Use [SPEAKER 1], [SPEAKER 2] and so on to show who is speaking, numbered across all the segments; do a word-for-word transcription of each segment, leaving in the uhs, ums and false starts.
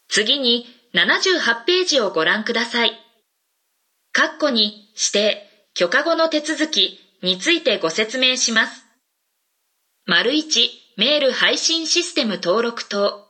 [SPEAKER 1] 次にななじゅうはちページをご覧ください。括弧に指定、許可後の手続きについてご説明します。丸いち、メール配信システム登録等。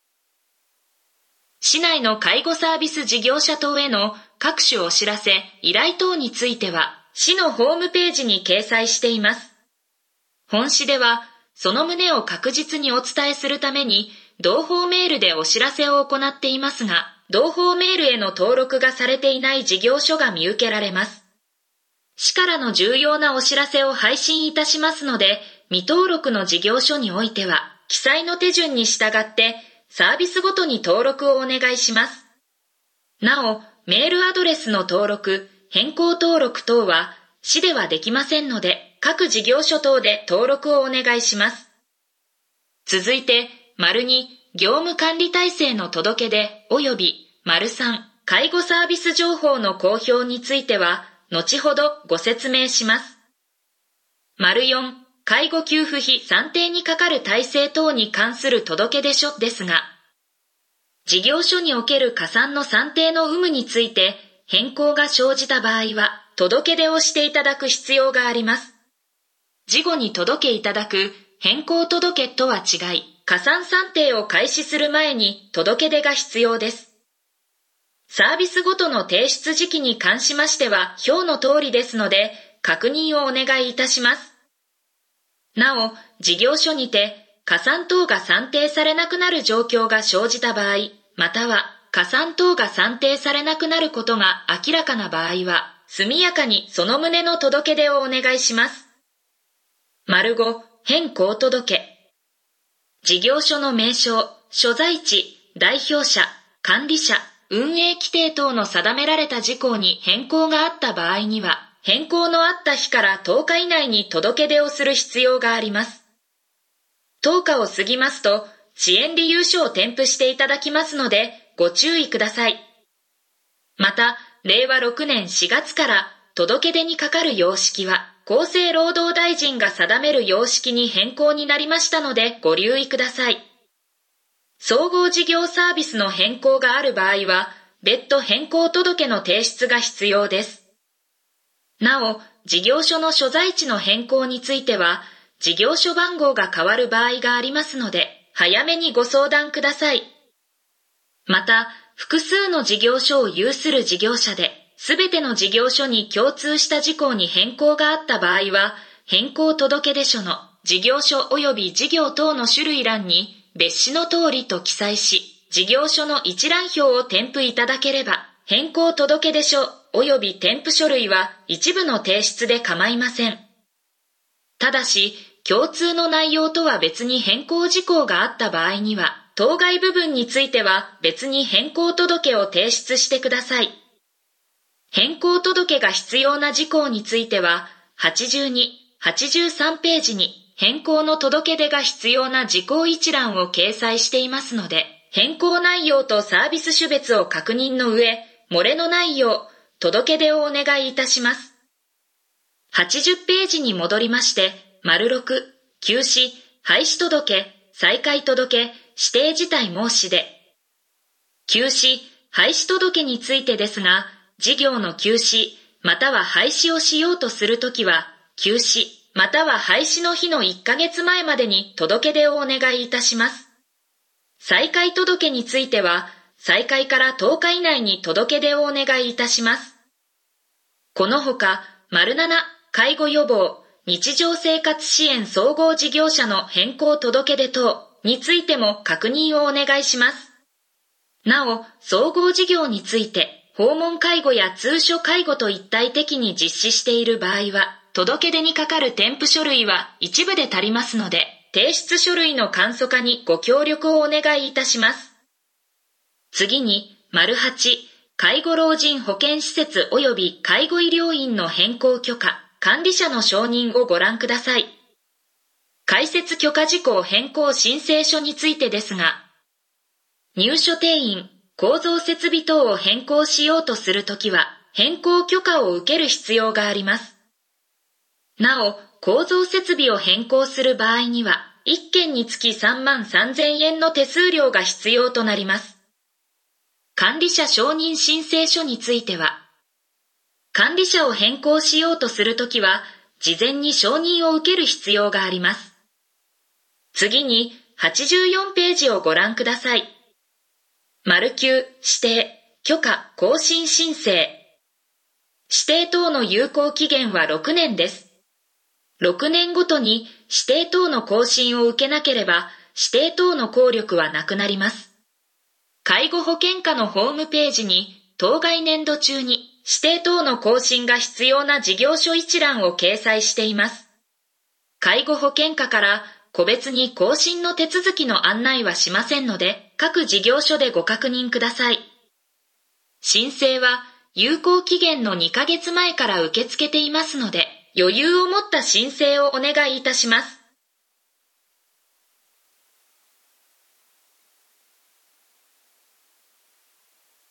[SPEAKER 1] 市内の介護サービス事業者等への各種お知らせ、依頼等については、市のホームページに掲載しています。本市では、その旨を確実にお伝えするために、同法メールでお知らせを行っていますが、同法メールへの登録がされていない事業所が見受けられます。市からの重要なお知らせを配信いたしますので、未登録の事業所においては、記載の手順に従って、サービスごとに登録をお願いします。なお、メールアドレスの登録、変更登録等は、市ではできませんので、各事業所等で登録をお願いします。続いて、丸に、業務管理体制の届け出及び、丸さん、介護サービス情報の公表については、後ほどご説明します。丸よん、介護給付費算定にかかる体制等に関する届出書ですが、事業所における加算の算定の有無について変更が生じた場合は、届け出をしていただく必要があります。事後に届けいただく変更届とは違い、加算算定を開始する前に届け出が必要です。サービスごとの提出時期に関しましては表の通りですので、確認をお願いいたします。なお、事業所にて加算等が算定されなくなる状況が生じた場合、または加算等が算定されなくなることが明らかな場合は、速やかにその旨の届け出をお願いします。丸ご、変更届。事業所の名称、所在地、代表者、管理者、運営規定等の定められた事項に変更があった場合には、変更のあった日からとおか以内に届け出をする必要があります。とおかを過ぎますと、遅延理由書を添付していただきますので、ご注意ください。また、れいわろくねんしがつから届け出にかかる様式は、厚生労働大臣が定める様式に変更になりましたのでご留意ください。総合事業サービスの変更がある場合は、別途変更届の提出が必要です。なお、事業所の所在地の変更については、事業所番号が変わる場合がありますので、早めにご相談ください。また、複数の事業所を有する事業者で、すべての事業所に共通した事項に変更があった場合は、変更届出書の事業所及び事業等の種類欄に別紙の通りと記載し、事業所の一覧表を添付いただければ、変更届出書及び添付書類は一部の提出で構いません。ただし、共通の内容とは別に変更事項があった場合には、当該部分については別に変更届を提出してください。変更届が必要な事項については、はちじゅうに、はちじゅうさんページに変更の届出が必要な事項一覧を掲載していますので、変更内容とサービス種別を確認の上、漏れのないよう届出をお願いいたします。はちじゅうページに戻りまして、丸ろく、休止、廃止届、再開届、指定事態申し出。休止、廃止届についてですが、事業の休止、または廃止をしようとするときは、休止、または廃止の日のいっかげつまえまでに届出をお願いいたします。再開届については、再開からとおか以内に届出をお願いいたします。このほか、丸なな、介護予防、日常生活支援総合事業者の変更届出等についても確認をお願いします。なお、総合事業について、訪問介護や通所介護と一体的に実施している場合は、届出にかかる添付書類は一部で足りますので、提出書類の簡素化にご協力をお願いいたします。次に、丸はち、介護老人保健施設及び介護医療院の変更許可、管理者の承認をご覧ください。開設許可事項変更申請書についてですが、入所定員、構造設備等を変更しようとするときは、変更許可を受ける必要があります。なお、構造設備を変更する場合には、いっけんにつきさんまんさんぜんえんの手数料が必要となります。 管理者承認申請書については、管理者を変更しようとするときは、事前に承認を受ける必要があります。次にはちじゅうよんページをご覧ください。丸きゅう指定、許可、更新申請。指定等の有効期限はろくねんです。ろくねんごとに指定等の更新を受けなければ、指定等の効力はなくなります。介護保険課のホームページに、当該年度中に指定等の更新が必要な事業所一覧を掲載しています。介護保険課から個別に更新の手続きの案内はしませんので、各事業所でご確認ください。申請は有効期限のにかげつまえから受け付けていますので、余裕を持った申請をお願いいたします。